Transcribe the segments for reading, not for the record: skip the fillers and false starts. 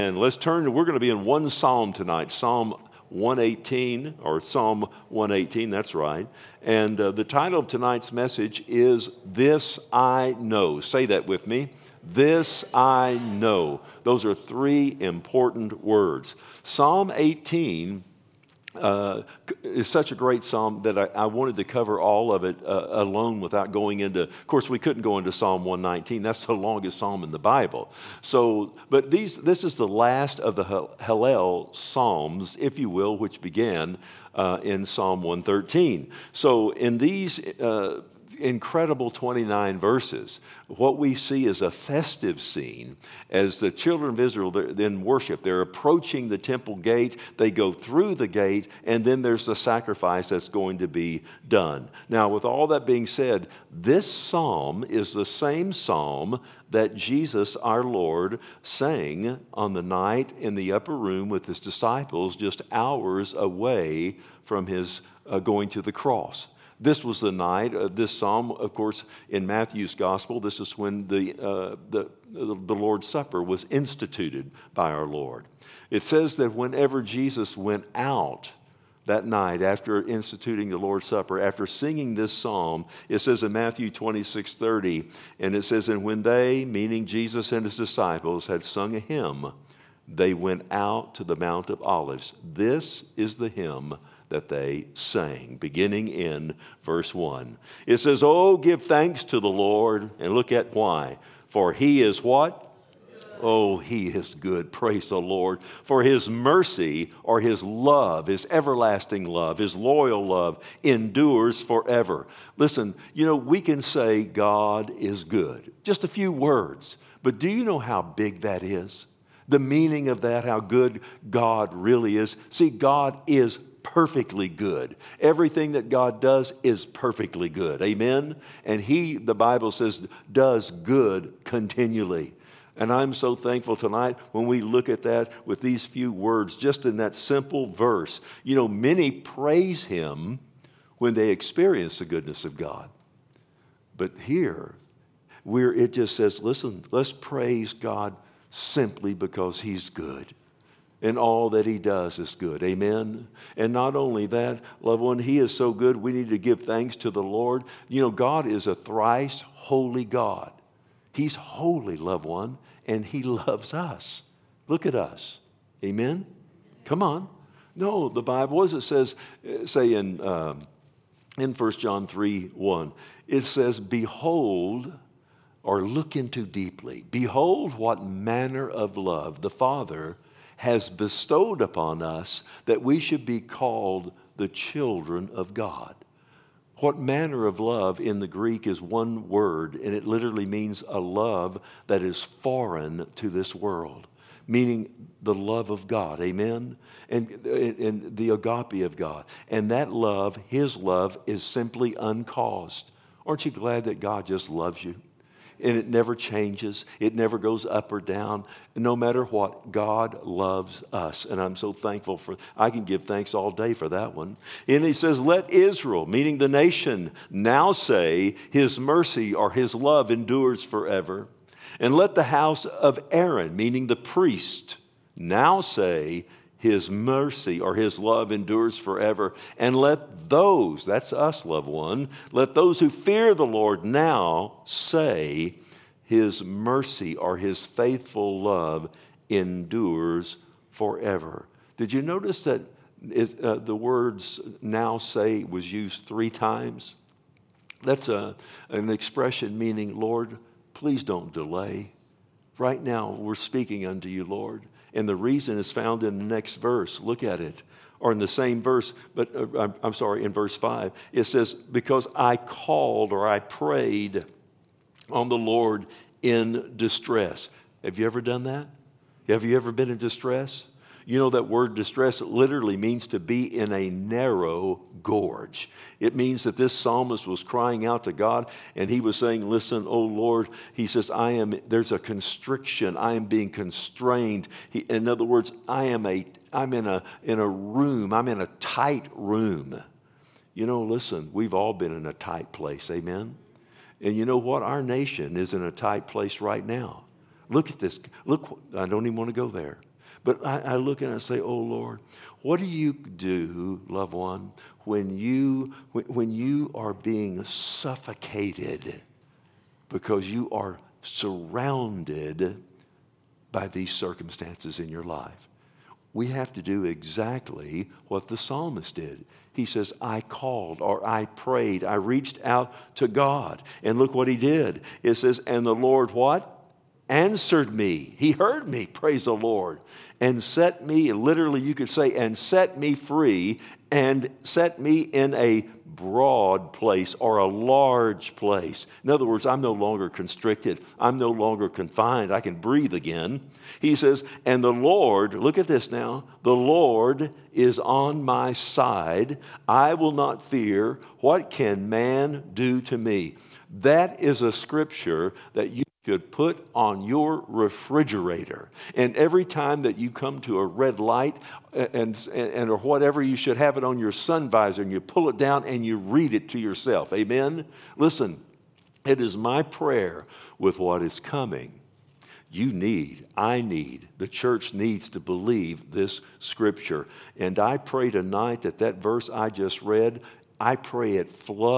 And we're going to be in one psalm tonight, Psalm 118, or Psalm 118, that's right. And the title of tonight's message is This I Know. Say that with me. This I know. Those are three important words. Psalm 18 is such a great psalm that I wanted to cover all of it alone without going into, of course, we couldn't go into Psalm 119. That's the longest psalm in the Bible. So, but this is the last of the Hallel Psalms, if you will, which began in Psalm 113. So in these incredible 29 verses, what we see is a festive scene as the children of Israel then worship. They're approaching the temple gate, they go through the gate, and then there's the sacrifice that's going to be done. Now, with all that being said, this psalm is the same psalm that Jesus, our Lord, sang on the night in the upper room with his disciples just hours away from his going to the cross. This was the night, this psalm, of course, in Matthew's gospel, this is when the Lord's Supper was instituted by our Lord. It says that whenever Jesus went out that night after instituting the Lord's Supper, after singing this psalm, it says in Matthew 26:30, and it says, and when they, meaning Jesus and his disciples, had sung a hymn, they went out to the Mount of Olives. This is the hymn that they sang, beginning in verse 1. It says, oh, give thanks to the Lord, and look at why. For he is what? Oh, he is good. Praise the Lord. For his mercy or his love, his everlasting love, his loyal love endures forever. Listen, we can say God is good. Just a few words. But do you know how big that is? The meaning of that, how good God really is. See, God is perfectly good. Everything that God does is perfectly good. Amen? And he, the Bible says, does good continually. And I'm so thankful tonight when we look at that with these few words, just in that simple verse. Many praise him when they experience the goodness of God. But here, it just says, listen, let's praise God simply because he's good. And all that he does is good. Amen? And not only that, loved one, he is so good, we need to give thanks to the Lord. God is a thrice holy God. He's holy, loved one, and he loves us. Look at us. Amen? Come on. No, the Bible, what does it say in 1 John 3:1? It says, behold, or look into deeply. Behold what manner of love the Father has bestowed upon us that we should be called the children of God. What manner of love in the Greek is one word, and it literally means a love that is foreign to this world, meaning the love of God, amen? And the agape of God. And that love, his love, is simply uncaused. Aren't you glad that God just loves you? And it never changes. It never goes up or down. No matter what, God loves us. And I'm so thankful I can give thanks all day for that one. And he says, let Israel, meaning the nation, now say his mercy or his love endures forever. And let the house of Aaron, meaning the priest, now say his mercy or his love endures forever. And let those, that's us, loved one, let those who fear the Lord now say his mercy or his faithful love endures forever. Did you notice that the words now say was used 3 times? That's an expression meaning, Lord, please don't delay. Right now we're speaking unto you, Lord. And the reason is found in the next verse. Look at it. Or in the same verse, but in verse 5. It says, because I called or I prayed on the Lord in distress. Have you ever done that? Have you ever been in distress? You know that word distress literally means to be in a narrow gorge. It means that this psalmist was crying out to God and he was saying, listen, oh Lord, he says, there's a constriction. I am being constrained. In other words, I'm in a room. I'm in a tight room. Listen, we've all been in a tight place. Amen. And you know what? Our nation is in a tight place right now. Look at this. Look, I don't even want to go there. But I look and I say, oh, Lord, what do you do, loved one, when you are being suffocated because you are surrounded by these circumstances in your life? We have to do exactly what the psalmist did. He says, I called, or I prayed, I reached out to God. And look what he did. It says, and the Lord what? Answered me. He heard me, praise the Lord, and set me, literally you could say, and set me free, and set me in a broad place or a large place. In other words, I'm no longer constricted. I'm no longer confined. I can breathe again. He says, and the Lord, look at this now, the Lord is on my side. I will not fear. What can man do to me? That is a scripture that you should put on your refrigerator. And every time that you come to a red light and or whatever, you should have it on your sun visor and you pull it down and you read it to yourself. Amen? Listen, it is my prayer with what is coming. I need, the church needs to believe this scripture. And I pray tonight that verse I just read, I pray it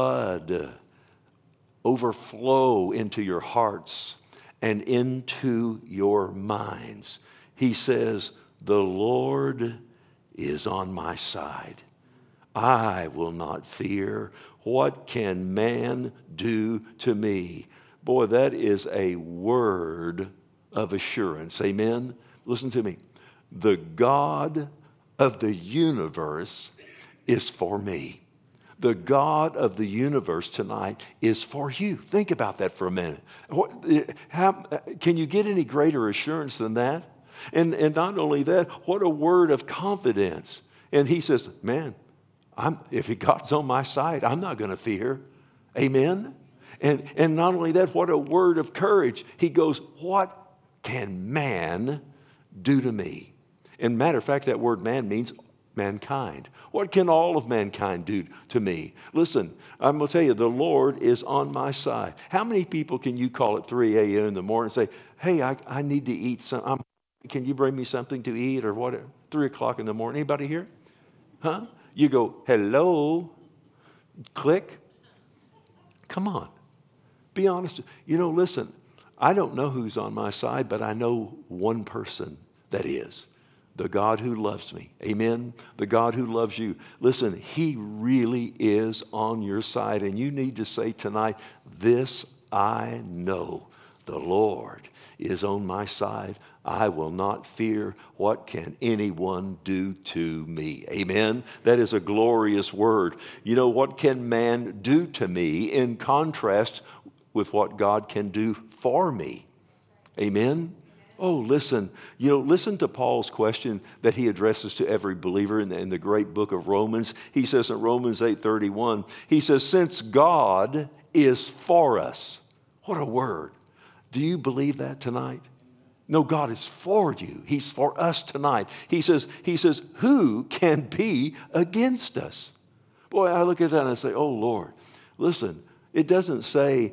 overflow into your hearts and into your minds. He says, the Lord is on my side. I will not fear. What can man do to me? Boy, that is a word of assurance. Amen? Listen to me. The God of the universe is for me. The God of the universe tonight is for you. Think about that for a minute. Can you get any greater assurance than that? And not only that, what a word of confidence. And he says, man, if God's on my side, I'm not going to fear. Amen? And not only that, what a word of courage. He goes, what can man do to me? And matter of fact, that word man means mankind. What can all of mankind do to me? Listen, I'm going to tell you, the Lord is on my side. How many people can you call at 3 a.m. in the morning and say, hey, I need to eat something. Can you bring me something to eat or what? 3 o'clock in the morning. Anybody here? Huh? You go, hello, click. Come on. Be honest. Listen, I don't know who's on my side, but I know one person that is. The God who loves me. Amen? The God who loves you. Listen, he really is on your side. And you need to say tonight, this I know. The Lord is on my side. I will not fear. What can anyone do to me? Amen? That is a glorious word. What can man do to me in contrast with what God can do for me? Amen? Oh, listen, listen to Paul's question that he addresses to every believer in the great book of Romans. He says in Romans 8:31, he says, since God is for us. What a word. Do you believe that tonight? No, God is for you. He's for us tonight. He says, who can be against us? Boy, I look at that and I say, oh, Lord, listen, it doesn't say,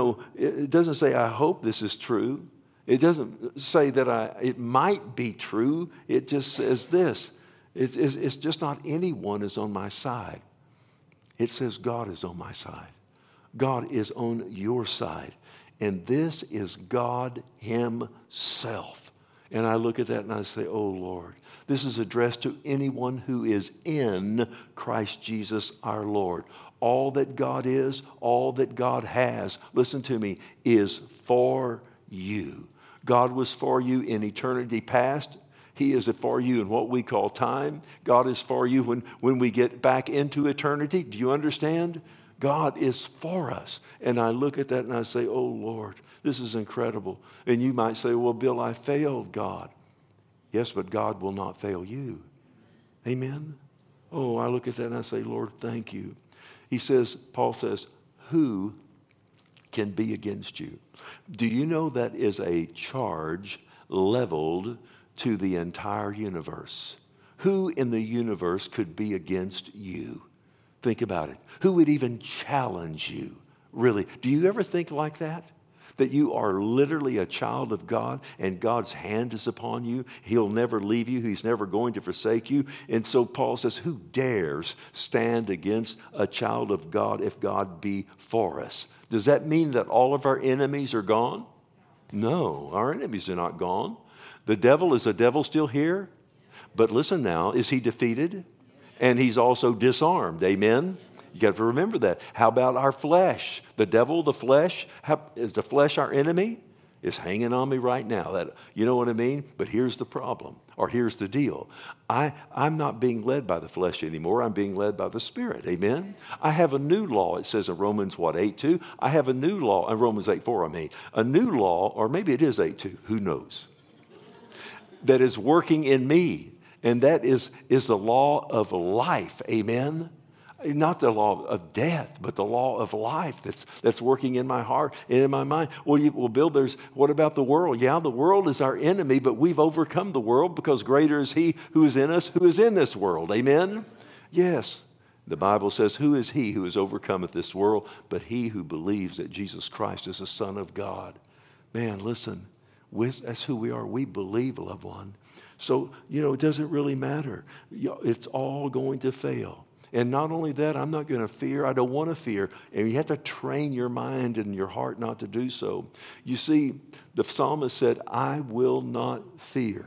I hope this is true. It doesn't say that it might be true. It just says this. It's just not anyone is on my side. It says God is on my side. God is on your side. And this is God himself. And I look at that and I say, oh, Lord, this is addressed to anyone who is in Christ Jesus our Lord. All that God is, all that God has, listen to me, is for you. God was for you in eternity past. He is for you in what we call time. God is for you when we get back into eternity. Do you understand? God is for us. And I look at that and I say, oh, Lord, this is incredible. And you might say, well, Bill, I failed God. Yes, but God will not fail you. Amen? Oh, I look at that and I say, Lord, thank you. Paul says, who can be against you? Do you know that is a charge leveled to the entire universe? Who in the universe could be against you? Think about it. Who would even challenge you? Really? Do you ever think like that? that you are literally a child of God and God's hand is upon you. He'll never leave you. He's never going to forsake you. And so Paul says, who dares stand against a child of God if God be for us? Does that mean that all of our enemies are gone? No, our enemies are not gone. Is the devil still here? But listen now, is he defeated? And he's also disarmed. Amen? You got to remember that. How about our flesh? The devil, the flesh, is the flesh our enemy? It's hanging on me right now. You know what I mean? But here's the problem, or here's the deal. I'm not being led by the flesh anymore. I'm being led by the Spirit. Amen? I have a new law. It says in Romans, 8:2? I have a new law, in Romans 8:4, I mean. A new law, or maybe it is 8:2. Who knows? That is working in me. And that is the law of life. Amen? Not the law of death, but the law of life that's working in my heart and in my mind. Well, Bill, what about the world? Yeah, the world is our enemy, but we've overcome the world because greater is he who is in us, who is in this world. Amen? Yes. The Bible says, who is he who has overcometh this world, but he who believes that Jesus Christ is the Son of God. Man, listen, that's who we are. We believe, loved one. So, it doesn't really matter. It's all going to fail. And not only that, I'm not going to fear. I don't want to fear. And you have to train your mind and your heart not to do so. You see, the psalmist said, I will not fear.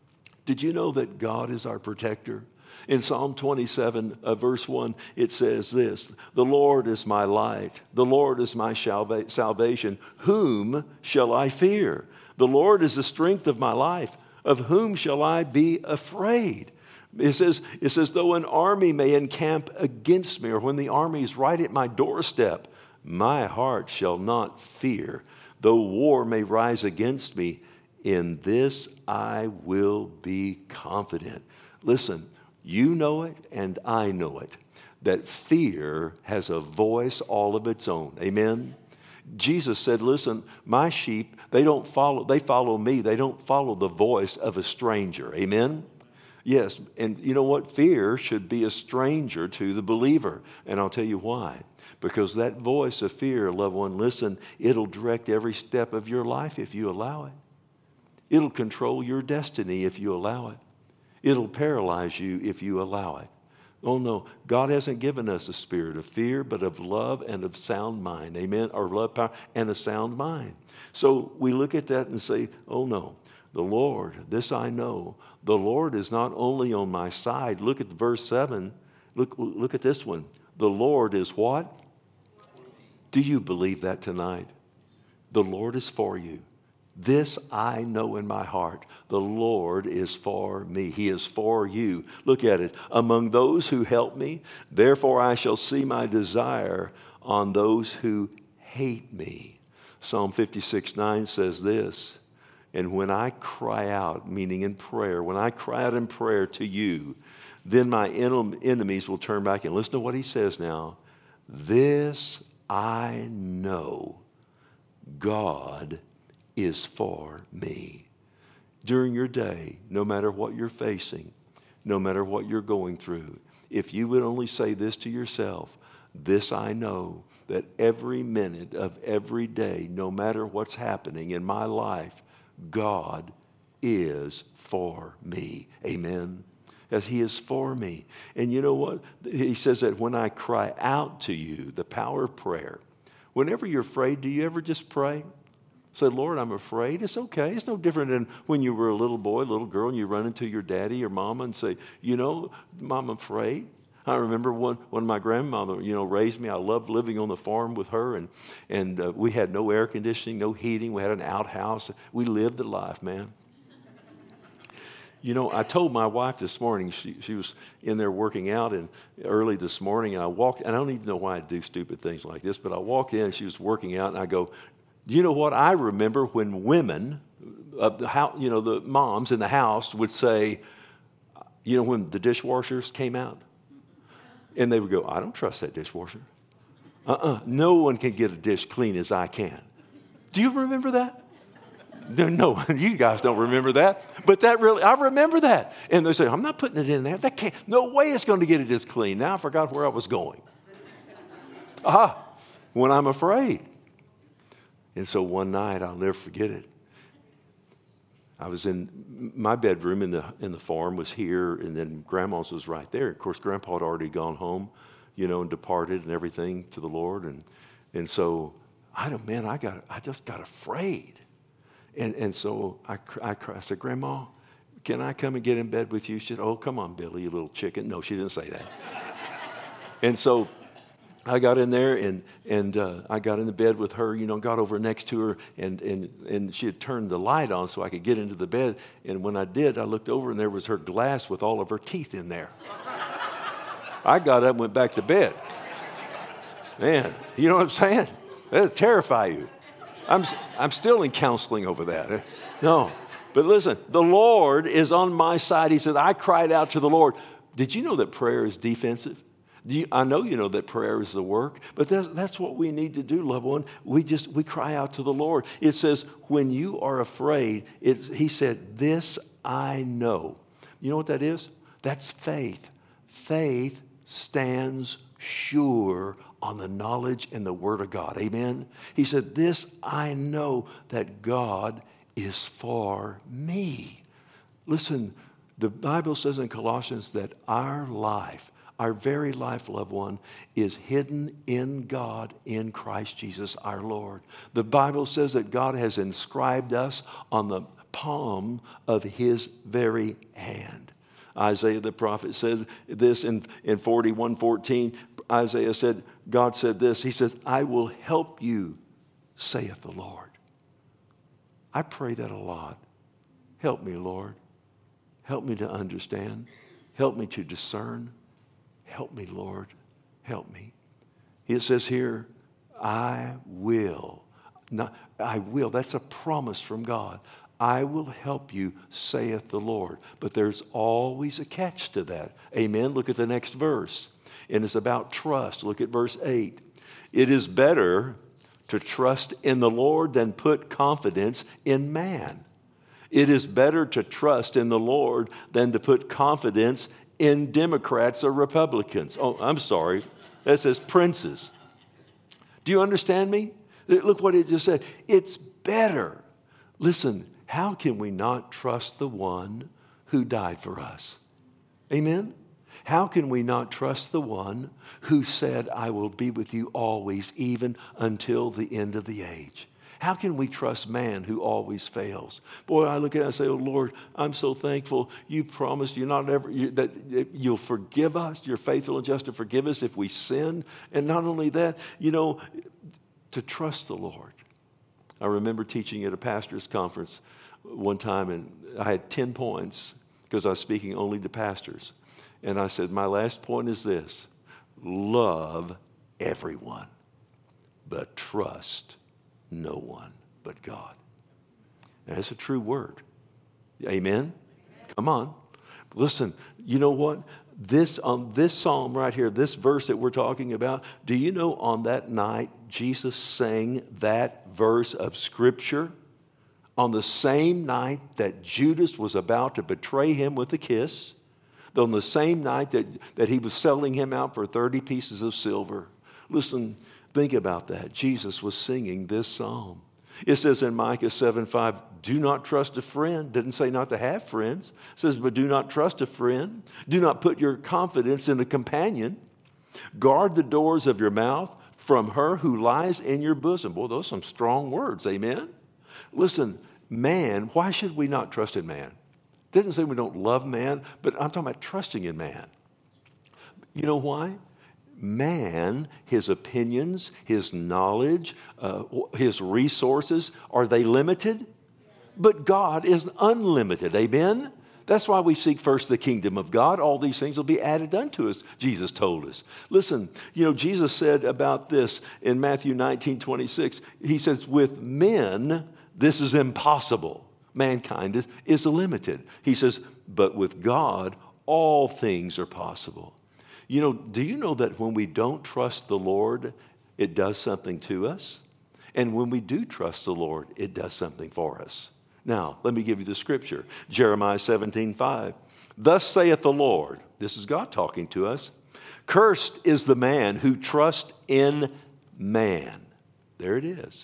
Did you know that God is our protector? In Psalm 27, verse 1, it says this, the Lord is my light. The Lord is my salvation. Whom shall I fear? The Lord is the strength of my life. Of whom shall I be afraid? It says, though an army may encamp against me, or when the army is right at my doorstep, my heart shall not fear. Though war may rise against me, in this I will be confident. Listen, you know it and I know it, that fear has a voice all of its own. Amen? Jesus said, listen, my sheep, they follow me. They don't follow the voice of a stranger. Amen? Yes, and you know what? Fear should be a stranger to the believer. And I'll tell you why. Because that voice of fear, loved one, listen, it'll direct every step of your life if you allow it. It'll control your destiny if you allow it. It'll paralyze you if you allow it. Oh no, God hasn't given us a spirit of fear, but of love and of sound mind. Amen? Or love, power, and a sound mind. So we look at that and say, oh no, the Lord, this I know. The Lord is not only on my side. Look at verse 7. Look at this one. The Lord is what? Do you believe that tonight? The Lord is for you. This I know in my heart. The Lord is for me. He is for you. Look at it. Among those who help me, therefore I shall see my desire on those who hate me. Psalm 56:9 says this, and when I cry out, meaning in prayer, when I cry out in prayer to you, then my enemies will turn back. And listen to what he says now. This I know, God is for me. During your day, no matter what you're facing, no matter what you're going through, if you would only say this to yourself, this I know, that every minute of every day, no matter what's happening in my life, God is for me. Amen. As he is for me. And you know what? He says that when I cry out to you, the power of prayer. Whenever you're afraid, do you ever just pray? Say, Lord, I'm afraid. It's okay. It's no different than when you were a little boy, little girl, and you run into your daddy or mama and say, Mom, I'm afraid. I remember when my grandmother, raised me. I loved living on the farm with her, and we had no air conditioning, no heating. We had an outhouse. We lived the life, man. I told my wife this morning, she was in there working out and early this morning, and I walked, and I don't even know why I do stupid things like this, but I walked in, and she was working out, and I go, do you know what? I remember when women, the moms in the house would say, when the dishwashers came out, and they would go, I don't trust that dishwasher. No one can get a dish clean as I can. Do you remember that? No, you guys don't remember that. But I remember that. And they say, I'm not putting it in there. No way it's going to get it as clean. Now I forgot where I was going. When I'm afraid. And so one night, I'll never forget it. I was in my bedroom in the farm was here, and then Grandma's was right there. Of course, Grandpa had already gone home, and departed and everything to the Lord. And so I just got afraid. And so I said, Grandma, can I come and get in bed with you? She said, oh, come on, Billy, you little chicken. No, she didn't say that. And so I got in there and I got in the bed with her, got over next to her, and she had turned the light on so I could get into the bed. And when I did, I looked over and there was her glass with all of her teeth in there. I got up and went back to bed. Man, you know what I'm saying? That'll terrify you. I'm still in counseling over that. No. But listen, the Lord is on my side. He said, I cried out to the Lord. Did you know that prayer is defensive? I know you know that prayer is the work, but that's what we need to do, loved one. We cry out to the Lord. It says, when you are afraid, he said, this I know. You know what that is? That's faith. Faith stands sure on the knowledge and the word of God. Amen? He said, this I know, that God is for me. Listen, the Bible says in Colossians that our life, our very life, loved one, is hidden in God in Christ Jesus our Lord. The Bible says that God has inscribed us on the palm of his very hand. Isaiah the prophet said this in 41:14. Isaiah said, God said this. He says, I will help you, saith the Lord. I pray that a lot. Help me, Lord. Help me to understand. Help me to discern. Help me, Lord. Help me. It says here, I will. I will. That's a promise from God. I will help you, saith the Lord. But there's always a catch to that. Amen. Look at the next verse. And it's about trust. Look at verse 8. It is better to trust in the Lord than put confidence in man. It is better to trust in the Lord than to put confidence in Democrats or Republicans. Oh, I'm sorry. That says princes. Do you understand me? Look what it just said. It's better. Listen, how can we not trust the one who died for us? Amen? How can we not trust the one who said, I will be with you always, even until the end of the age? How can we trust man who always fails? Boy, I look at it and say, oh, Lord, I'm so thankful. You promised that you'll forgive us. You're faithful and just to forgive us if we sin. And not only that, to trust the Lord. I remember teaching at a pastor's conference one time, and I had 10 points because I was speaking only to pastors. And I said, my last point is this: love everyone, but trust no one but God. And that's a true word. Amen? Come on. Listen, you know what? On this psalm right here, this verse that we're talking about, do you know on that night Jesus sang that verse of Scripture? On the same night that Judas was about to betray him with a kiss, on the same night that he was selling him out for 30 pieces of silver. Listen, think about that. Jesus was singing this psalm. It says in Micah 7:5, do not trust a friend. Didn't say not to have friends. It says, but do not trust a friend. Do not put your confidence in a companion. Guard the doors of your mouth from her who lies in your bosom. Boy, those are some strong words. Amen? Listen, man, why should we not trust in man? It doesn't say we don't love man, but I'm talking about trusting in man. You know why? Man, his opinions, his knowledge, his resources, are they limited? But God is unlimited. Amen? That's why we seek first the kingdom of God. All these things will be added unto us, Jesus told us. Listen, Jesus said about this in Matthew 19:26. He says, with men, this is impossible. Mankind is limited. He says, but with God, all things are possible. Do you know that when we don't trust the Lord, it does something to us? And when we do trust the Lord, it does something for us. Now, let me give you the scripture. Jeremiah 17:5. Thus saith the Lord, this is God talking to us, cursed is the man who trusts in man. There it is.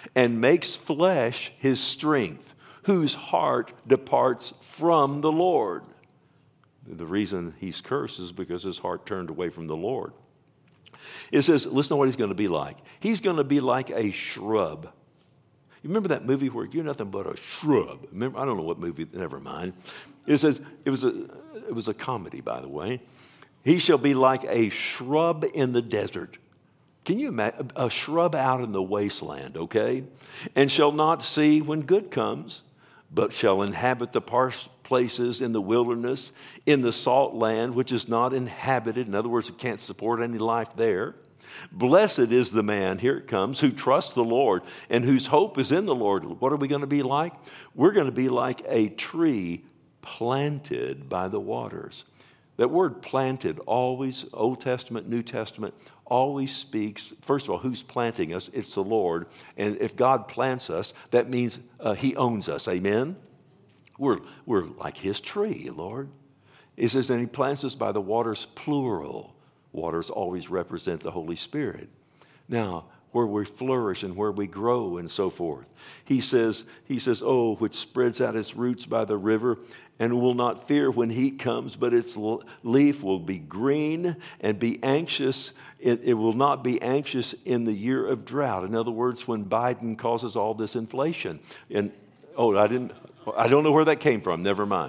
and makes flesh his strength, whose heart departs from the Lord. The reason he's cursed is because his heart turned away from the Lord. It says, listen to what he's going to be like. He's going to be like a shrub. You remember that movie where you're nothing but a shrub? Remember, I don't know what movie, never mind. It says, it was a comedy, by the way. He shall be like a shrub in the desert. Can you imagine a shrub out in the wasteland, okay? And shall not see when good comes, but shall inhabit the parched places in the wilderness, in the salt land, which is not inhabited. In other words, it can't support any life there. Blessed is the man, here it comes, who trusts the Lord and whose hope is in the Lord. What are we going to be like? We're going to be like a tree planted by the waters. That word planted always, Old Testament, New Testament, always speaks, first of all, who's planting us? It's the Lord. And if God plants us, that means he owns us. Amen? We're like his tree, Lord. It says, and he plants us by the waters, plural. Waters always represent the Holy Spirit. Now, where we flourish and where we grow and so forth. He says, oh, which spreads out its roots by the river and will not fear when heat comes, but its leaf will be green and be anxious. It will not be anxious in the year of drought. In other words, when Biden causes all this inflation. And, I don't know where that came from. Never mind.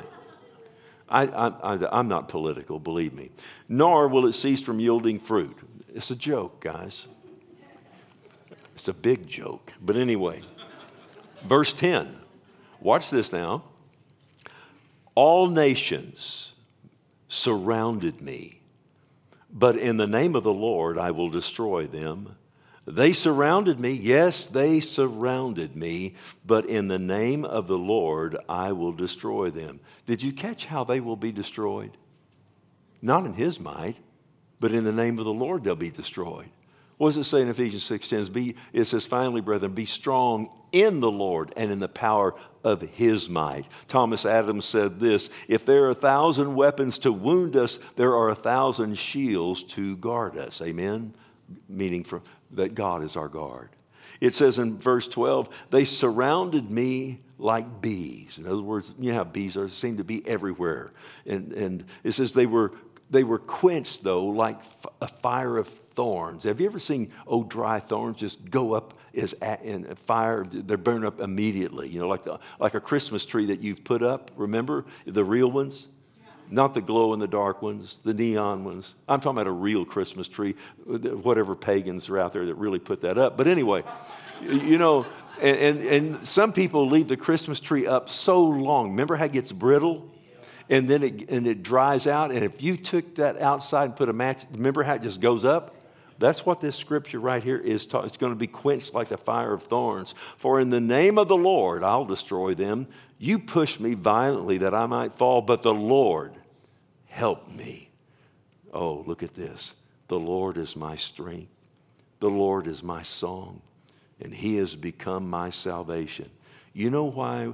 I'm not political, believe me. Nor will it cease from yielding fruit. It's a joke, guys. It's a big joke. But anyway, verse 10. Watch this now. All nations surrounded me, but in the name of the Lord I will destroy them. They surrounded me. Yes, they surrounded me, but in the name of the Lord I will destroy them. Did you catch how they will be destroyed? Not in his might, but in the name of the Lord they'll be destroyed. What does it say in Ephesians 6:10? It says, finally, brethren, be strong in the Lord and in the power of his might. Thomas Adams said this, if there are 1,000 weapons to wound us, there are 1,000 shields to guard us. Amen? Meaning that God is our guard. It says in verse 12, they surrounded me like bees. In other words, you know how bees are, seem to be everywhere. And it says they were quenched, though, like a fire of thorns. Have you ever seen dry thorns just go up in fire? They're burned up immediately. You know, like a Christmas tree that you've put up. Remember the real ones, not the glow in the dark ones, the neon ones. I'm talking about a real Christmas tree. Whatever pagans are out there that really put that up. But anyway, you know, and some people leave the Christmas tree up so long. Remember how it gets brittle? And then it dries out. And if you took that outside and put a match, remember how it just goes up? That's what this scripture right here is. It's going to be quenched like the fire of thorns. For in the name of the Lord, I'll destroy them. You pushed me violently that I might fall, but the Lord helped me. Oh, look at this. The Lord is my strength. The Lord is my song, and he has become my salvation. You know why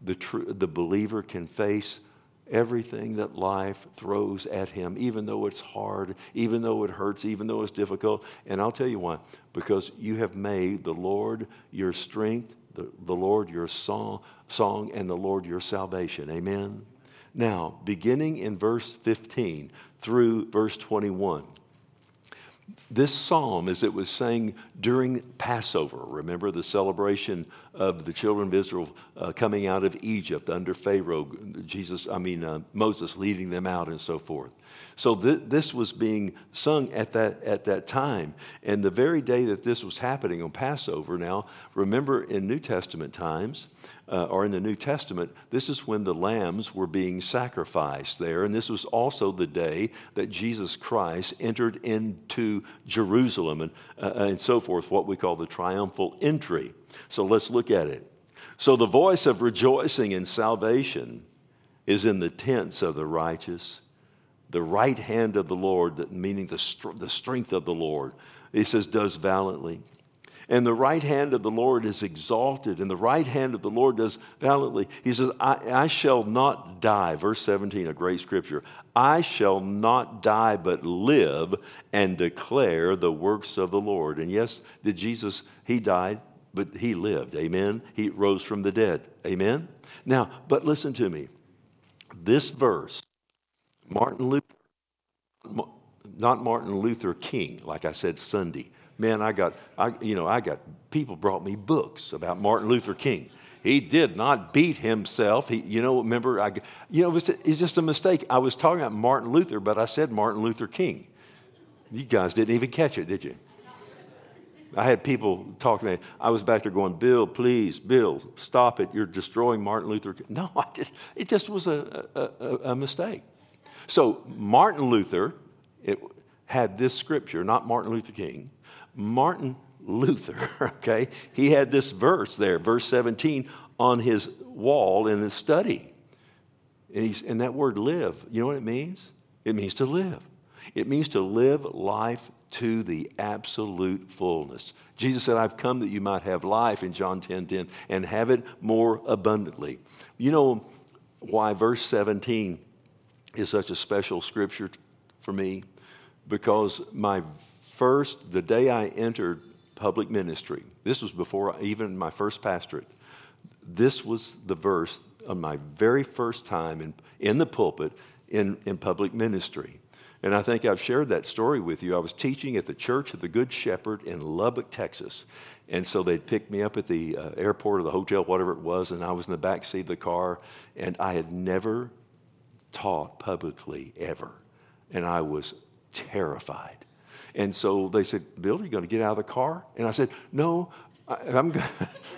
the believer can face everything that life throws at him, even though it's hard, even though it hurts, even though it's difficult. And I'll tell you why. Because you have made the Lord your strength, the Lord your song, and the Lord your salvation. Amen? Now, beginning in verse 15 through verse 21, this psalm, as it was sang during Passover, remember the celebration of the children of Israel coming out of Egypt under Pharaoh, Moses leading them out and so forth. So this was being sung at that time. And the very day that this was happening on Passover, now, remember in New Testament times, or in the New Testament, this is when the lambs were being sacrificed there. And this was also the day that Jesus Christ entered into Jerusalem and so forth, what we call the triumphal entry. So let's look at it. So the voice of rejoicing and salvation is in the tents of the righteous. The right hand of the Lord, meaning the strength of the Lord, he says, does valiantly. And the right hand of the Lord is exalted, and the right hand of the Lord does valiantly. He says, I shall not die. Verse 17, a great scripture. I shall not die, but live and declare the works of the Lord. And yes, did Jesus, he died. but he lived. Amen. He rose from the dead. Amen. Now, but listen to me. This verse, Martin Luther, not Martin Luther King, like I said Sunday. Man, I got people brought me books about Martin Luther King. He did not beat himself. Remember, it's just a mistake. I was talking about Martin Luther, but I said Martin Luther King. You guys didn't even catch it, did you? I had people talk to me. I was back there going, Bill, please, Bill, stop it. You're destroying Martin Luther King. No, it just was a mistake. So Martin Luther had this scripture, not Martin Luther King. Martin Luther, okay, he had this verse there, verse 17, on his wall in his study. And that word live, you know what it means? It means to live. It means to live life to the absolute fullness. Jesus said, I've come that you might have life in John 10:10 and have it more abundantly. You know why verse 17 is such a special scripture for me? Because the day I entered public ministry, this was before even my first pastorate, this was the verse on my very first time in the pulpit in public ministry. And I think I've shared that story with you. I was teaching at the Church of the Good Shepherd in Lubbock, Texas. And so they'd picked me up at the airport or the hotel, whatever it was, and I was in the back seat of the car. And I had never taught publicly ever. And I was terrified. And so they said, Bill, are you going to get out of the car? And I said, no, I'm going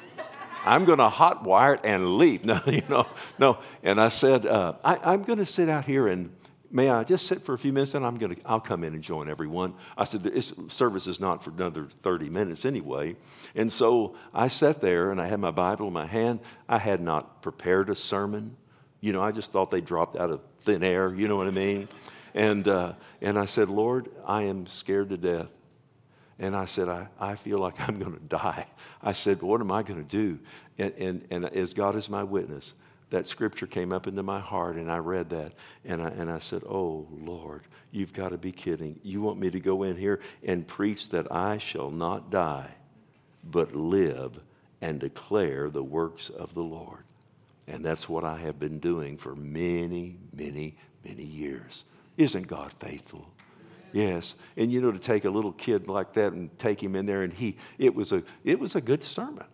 to hotwire it and leave. No. And I said, I'm going to sit out here and may I just sit for a few minutes, and I'll come in and join everyone. I said, this service is not for another 30 minutes anyway. And so I sat there, and I had my Bible in my hand. I had not prepared a sermon. I just thought they dropped out of thin air, you know what I mean? And I said, Lord, I am scared to death. And I said, I feel like I'm going to die. I said, what am I going to do? And as God is my witness, that scripture came up into my heart, and I read that, and I said, oh, Lord, you've got to be kidding. You want me to go in here and preach that I shall not die, but live and declare the works of the Lord. And that's what I have been doing for many, many, many years. Isn't God faithful? Yes. And to take a little kid like that and take him in there, and it was a good sermon.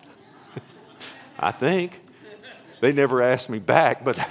I think. They never asked me back, but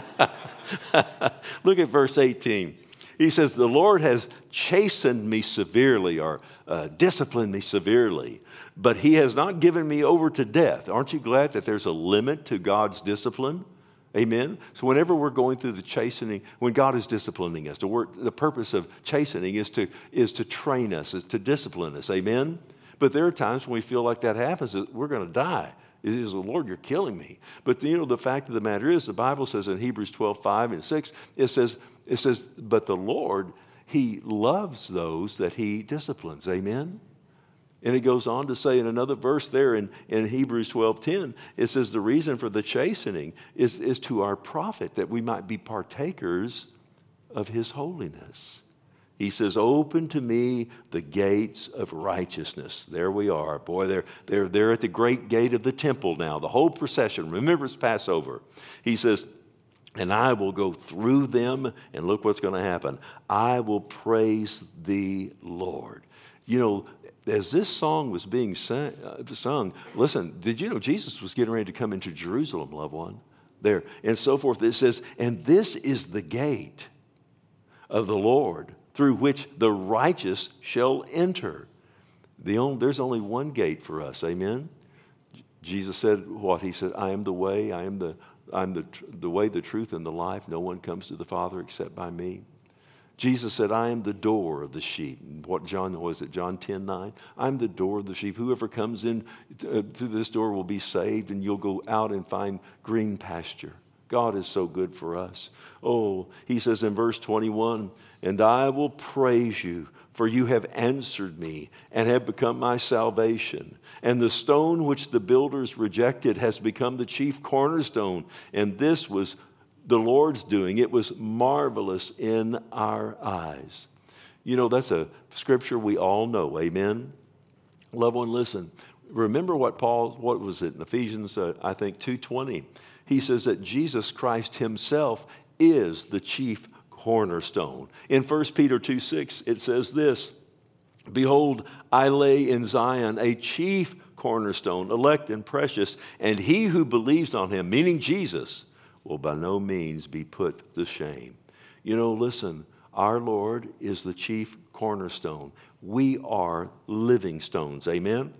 look at verse 18. He says, the Lord has chastened me severely or disciplined me severely, but he has not given me over to death. Aren't you glad that there's a limit to God's discipline? Amen? So whenever we're going through the chastening, when God is disciplining us, the purpose of chastening is to train us, is to discipline us. Amen? But there are times when we feel like that happens, that we're going to die. It is, Lord, you're killing me. But the fact of the matter is, the Bible says in Hebrews 12:5 and 6, it says, but the Lord, he loves those that he disciplines. Amen? And it goes on to say in another verse there in Hebrews 12:10, it says the reason for the chastening is to our profit, that we might be partakers of his holiness. He says, open to me the gates of righteousness. There we are. Boy, they're at the great gate of the temple now, the whole procession. Remember, it's Passover. He says, and I will go through them, and look what's going to happen. I will praise the Lord. As this song was being sung, listen, did you know Jesus was getting ready to come into Jerusalem, loved one? There, and so forth. It says, and this is the gate of the Lord, through which the righteous shall enter. There's only one gate for us, amen? Jesus said what? He said, I am the way, I'm the way, the truth, and the life. No one comes to the Father except by me. Jesus said, I am the door of the sheep. What John 10:9? I'm the door of the sheep. Whoever comes in through this door will be saved, and you'll go out and find green pasture. God is so good for us. Oh, he says in verse 21, and I will praise you, for you have answered me and have become my salvation. And the stone which the builders rejected has become the chief cornerstone. And this was the Lord's doing. It was marvelous in our eyes. That's a scripture we all know. Amen? Loved one, listen. remember what was it in Ephesians, I think 2:20? He says that Jesus Christ himself is the chief cornerstone. In 1 Peter 2:6, it says this, behold, I lay in Zion a chief cornerstone, elect and precious, and he who believes on him, meaning Jesus, will by no means be put to shame. You know, listen, our Lord is the chief cornerstone. We are living stones, amen?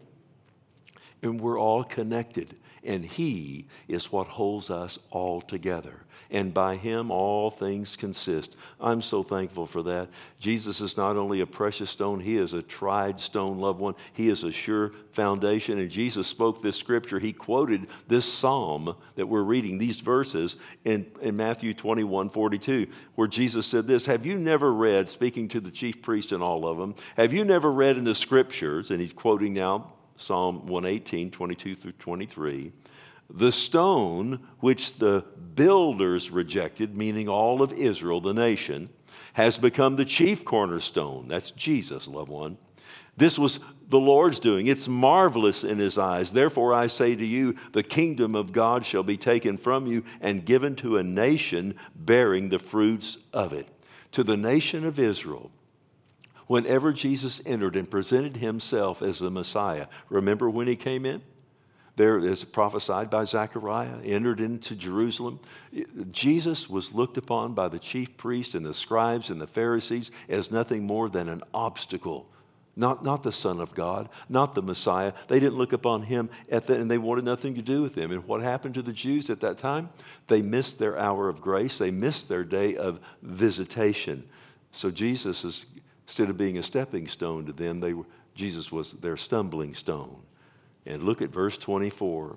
And we're all connected, and he is what holds us all together. And by him all things consist. I'm so thankful for that. Jesus is not only a precious stone, he is a tried stone, loved one. He is a sure foundation. And Jesus spoke this scripture. He quoted this psalm that we're reading, these verses in Matthew 21:42, where Jesus said this, have you never read, speaking to the chief priest and all of them, have you never read in the scriptures, and he's quoting now Psalm 118, 22 through 23, the stone which the builders rejected, meaning all of Israel, the nation, has become the chief cornerstone. That's Jesus, loved one. This was the Lord's doing. It's marvelous in his eyes. Therefore, I say to you, the kingdom of God shall be taken from you and given to a nation bearing the fruits of it. To the nation of Israel, whenever Jesus entered and presented himself as the Messiah, remember when he came in? There, as prophesied by Zechariah, entered into Jerusalem. Jesus was looked upon by the chief priests and the scribes and the Pharisees as nothing more than an obstacle. Not the Son of God, not the Messiah. They didn't look upon him and they wanted nothing to do with him. And what happened to the Jews at that time? They missed their hour of grace. They missed their day of visitation. So Jesus, instead of being a stepping stone to them, Jesus was their stumbling stone. And look at verse 24.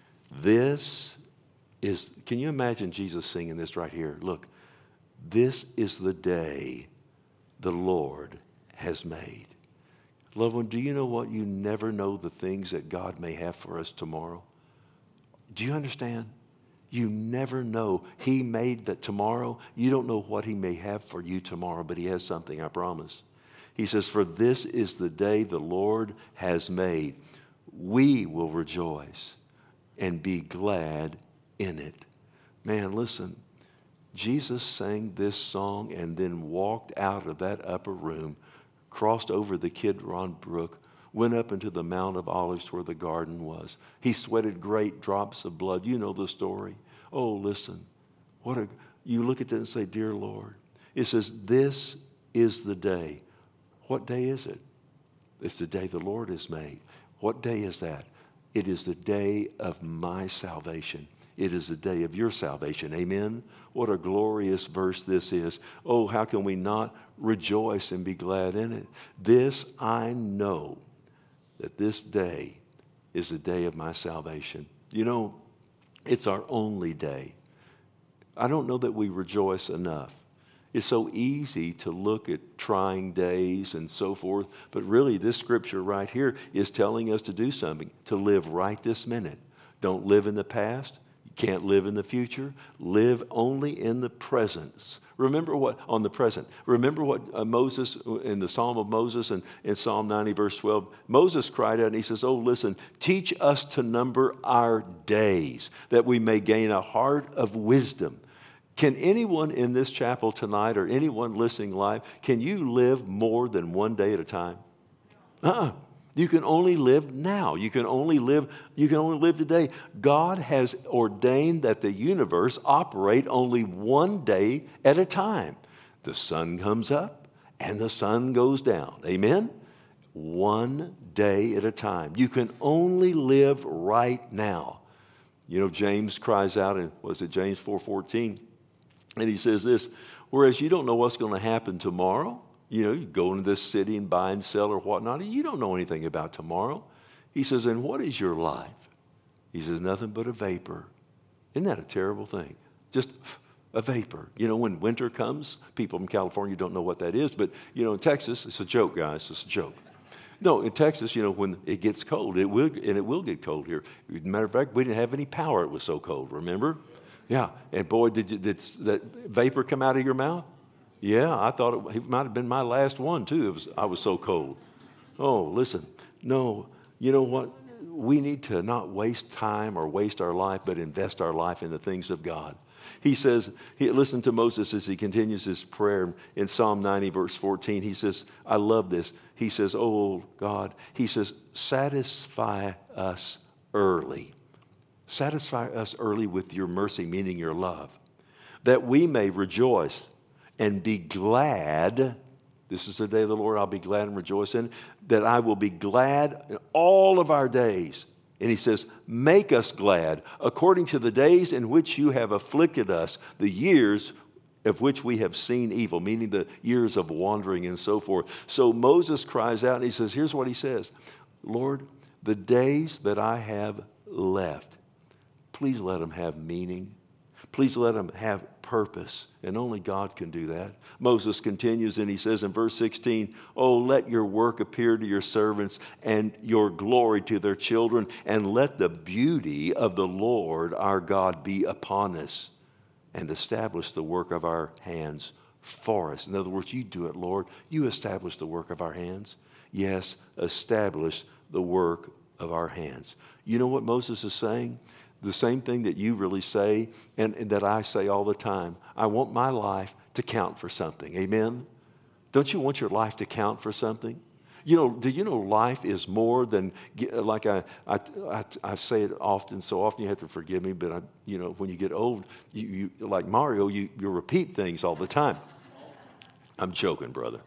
This is, can you imagine Jesus singing this right here? Look, this is the day the Lord has made. Loved one, do you know what? You never know the things that God may have for us tomorrow. Do you understand? You never know. He made that tomorrow. You don't know what he may have for you tomorrow, but he has something, I promise. He says, for this is the day the Lord has made. We will rejoice and be glad in it. Man, listen, Jesus sang this song and then walked out of that upper room, crossed over the Kidron Brook, went up into the Mount of Olives where the garden was. He sweated great drops of blood. You know the story. Oh, listen, you look at that and say, dear Lord. It says, this is the day. What day is it? It's the day the Lord has made. What day is that? It is the day of my salvation. It is the day of your salvation. Amen? What a glorious verse this is. Oh, how can we not rejoice and be glad in it? This I know, that this day is the day of my salvation. You know, it's our only day. I don't know that we rejoice enough. It's so easy to look at trying days and so forth, but really this scripture right here is telling us to do something, to live right this minute. Don't live in the past. You can't live in the future. Live only in the presence. Remember what Moses, in the Psalm of Moses and in Psalm 90 verse 12, Moses cried out and he says, oh, listen, teach us to number our days that we may gain a heart of wisdom. Can anyone in this chapel tonight or anyone listening live, can you live more than one day at a time? You can only live now. You can only live today. God has ordained that the universe operate only one day at a time. The sun comes up and the sun goes down. Amen? One day at a time. You can only live right now. You know, James cries out in, James 4:14? And he says this, whereas you don't know what's going to happen tomorrow. You know, you go into this city and buy and sell or whatnot. And you don't know anything about tomorrow. He says, and what is your life? He says, nothing but a vapor. Isn't that a terrible thing? Just a vapor. You know, when winter comes, people from California don't know what that is. But, you know, in Texas, it's a joke, guys. It's a joke. No, in Texas, you know, when it gets cold, it will get cold here. As a matter of fact, we didn't have any power. It was so cold, remember? Yeah, and boy, did that vapor come out of your mouth? Yeah, I thought it might have been my last one, too. I was so cold. Oh, listen. No, you know what? we need to not waste time or waste our life, but invest our life in the things of God. He says, listen to Moses as he continues his prayer in Psalm 90, verse 14. He says, I love this. He says, oh God, he says, satisfy us early. Satisfy us early with your mercy, meaning your love, that we may rejoice and be glad. This is the day of the Lord, I'll be glad and rejoice in, that I will be glad in all of our days. And he says, make us glad according to the days in which you have afflicted us, the years of which we have seen evil, meaning the years of wandering and so forth. So Moses cries out and he says, here's what he says, Lord, the days that I have left, please let them have meaning. Please let them have purpose. And only God can do that. Moses continues and he says in verse 16, oh, let your work appear to your servants and your glory to their children, and let the beauty of the Lord our God be upon us, and establish the work of our hands for us. In other words, you do it, Lord. You establish the work of our hands. Yes, establish the work of our hands. You know what Moses is saying? The same thing that you really say and that I say all the time. I want my life to count for something. Amen? Don't you want your life to count for something? You know, do you know life is more than, like I say it often, so often you have to forgive me, but when you get old, you like Mario, you repeat things all the time. I'm joking, brother.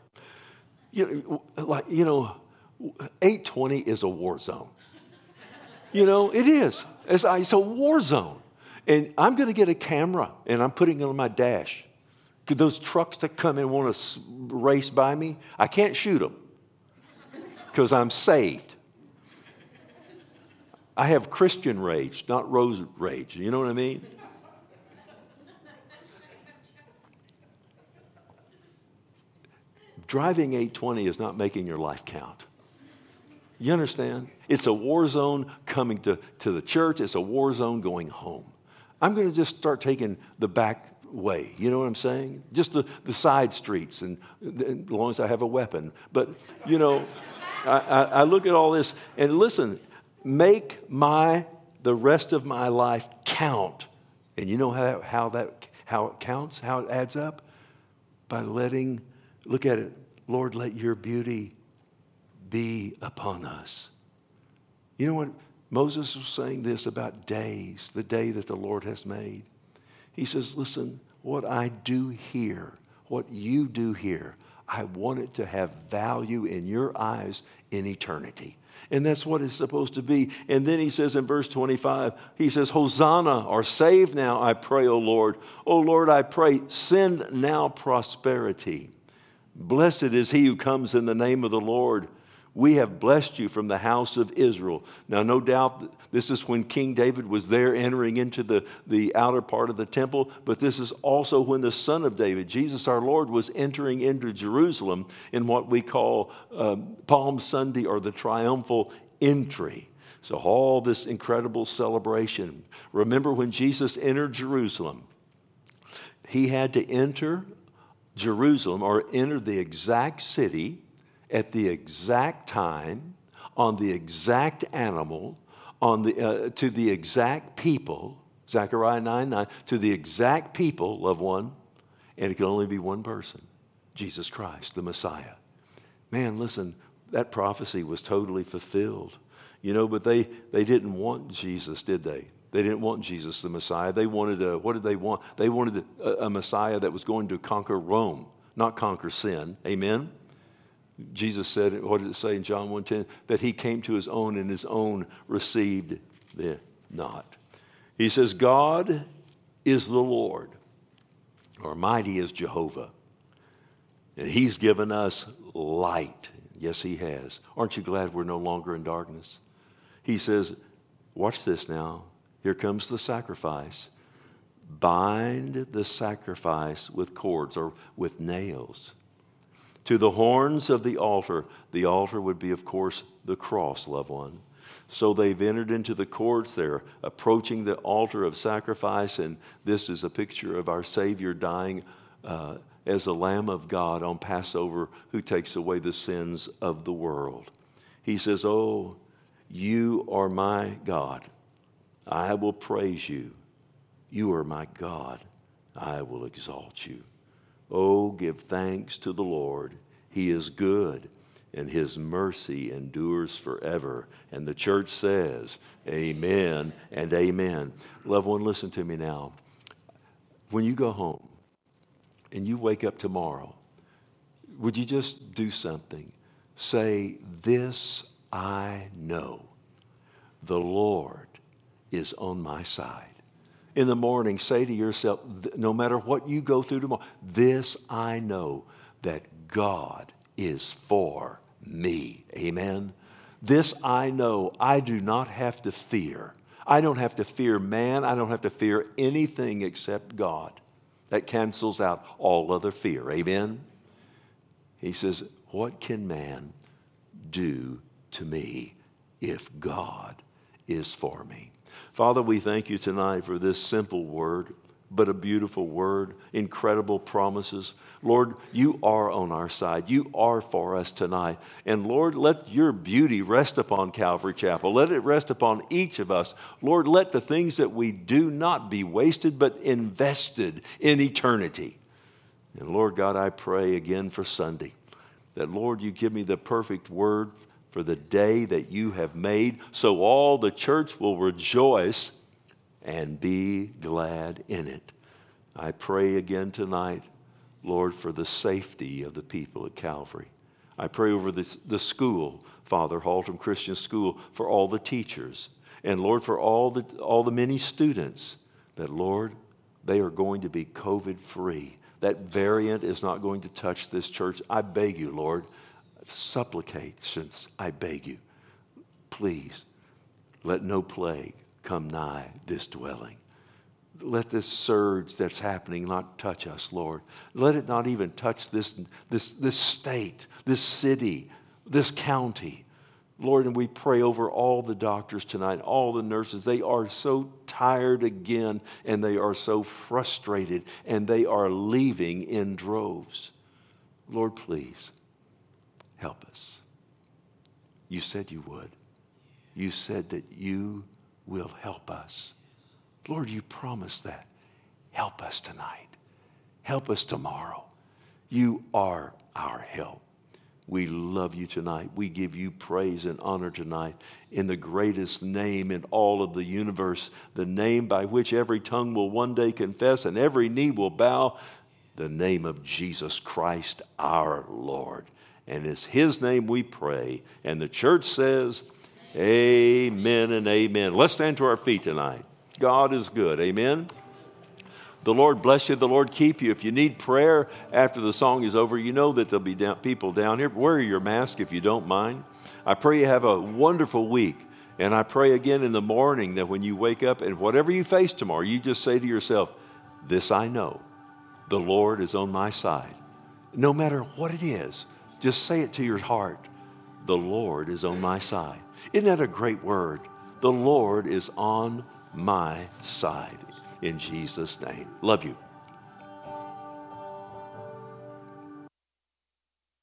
820 is a war zone. It is. It's a war zone. And I'm going to get a camera, and I'm putting it on my dash. Because those trucks that come in and want to race by me, I can't shoot them because I'm saved. I have Christian rage, not road rage. You know what I mean? Driving 820 is not making your life count. You understand? It's a war zone coming to the church. It's a war zone going home. I'm going to just start taking the back way. You know what I'm saying? Just the side streets, and as long as I have a weapon. But, I look at all this, and listen, make the rest of my life count. And you know how it counts, how it adds up? By look at it, Lord, let your beauty be upon us. You know what? Moses was saying this about days, the day that the Lord has made. He says, listen, what I do here, what you do here, I want it to have value in your eyes in eternity. And that's what it's supposed to be. And then he says in verse 25, he says, Hosanna, or save now, I pray, O Lord. O Lord, I pray, send now prosperity. Blessed is he who comes in the name of the Lord. We have blessed you from the house of Israel. Now, no doubt, this is when King David was there entering into the outer part of the temple, but this is also when the Son of David, Jesus our Lord, was entering into Jerusalem in what we call Palm Sunday, or the triumphal entry. So all this incredible celebration. Remember when Jesus entered Jerusalem, he had to enter Jerusalem, or enter the exact city, at the exact time, on the exact animal, to the exact people, Zechariah 9:9, to the exact people, loved one, and it can only be one person, Jesus Christ, the Messiah. Man, listen, that prophecy was totally fulfilled. But they didn't want Jesus, did they? They didn't want Jesus, the Messiah. They wanted what did they want? They wanted a Messiah that was going to conquer Rome, not conquer sin. Amen? Jesus said, what did it say in John 1:10? That he came to his own, and his own received it not. He says, God is the Lord, or mighty is Jehovah. And he's given us light. Yes, he has. Aren't you glad we're no longer in darkness? He says, watch this now. Here comes the sacrifice. Bind the sacrifice with cords, or with nails, to the horns of the altar. The altar would be, of course, the cross, loved one. So they've entered into the courts. They're approaching the altar of sacrifice, and this is a picture of our Savior dying as the Lamb of God on Passover, who takes away the sins of the world. He says, oh, You are my God. I will praise you. You are my God. I will exalt you. Oh, give thanks to the Lord. He is good, and his mercy endures forever. And the church says, amen and amen. Loved one, listen to me now. When you go home and you wake up tomorrow, would you just do something? Say, this I know. The Lord is on my side. In the morning, say to yourself, no matter what you go through tomorrow, this I know, that God is for me. Amen. This I know, I do not have to fear. I don't have to fear man. I don't have to fear anything except God. That cancels out all other fear. Amen. He says, what can man do to me if God is for me? Father, we thank you tonight for this simple word, but a beautiful word, incredible promises. Lord, you are on our side. You are for us tonight. And Lord, let your beauty rest upon Calvary Chapel. Let it rest upon each of us. Lord, let the things that we do not be wasted, but invested in eternity. And Lord God, I pray again for Sunday that, Lord, you give me the perfect word for the day that you have made, so all the church will rejoice and be glad in it. I pray again tonight, Lord, for the safety of the people at Calvary. I pray over the school, Father, Haltom Christian School, for all the teachers, and Lord, for all the many students, that, Lord, they are going to be COVID-free. That variant is not going to touch this church. I beg you, Lord, supplications, I beg you, please let no plague come nigh this dwelling. Let this surge that's happening not touch us, Lord. Let it not even touch this state, this city, this county. Lord, and we pray over all the doctors tonight, all the nurses. They are so tired again, and they are so frustrated, and they are leaving in droves. Lord, please help us. You said you would. You said that you will help us. Lord, you promised that. Help us tonight. Help us tomorrow. You are our help. We love you tonight. We give you praise and honor tonight in the greatest name in all of the universe, the name by which every tongue will one day confess and every knee will bow, the name of Jesus Christ our Lord. And it's his name we pray. And the church says, amen and amen. Let's stand to our feet tonight. God is good. Amen. The Lord bless you. The Lord keep you. If you need prayer after the song is over, you know that there'll be people down here. Wear your mask if you don't mind. I pray you have a wonderful week. And I pray again in the morning that when you wake up and whatever you face tomorrow, you just say to yourself, this I know, the Lord is on my side. No matter what it is, just say it to your heart. The Lord is on my side. Isn't that a great word? The Lord is on my side. In Jesus' name. Love you.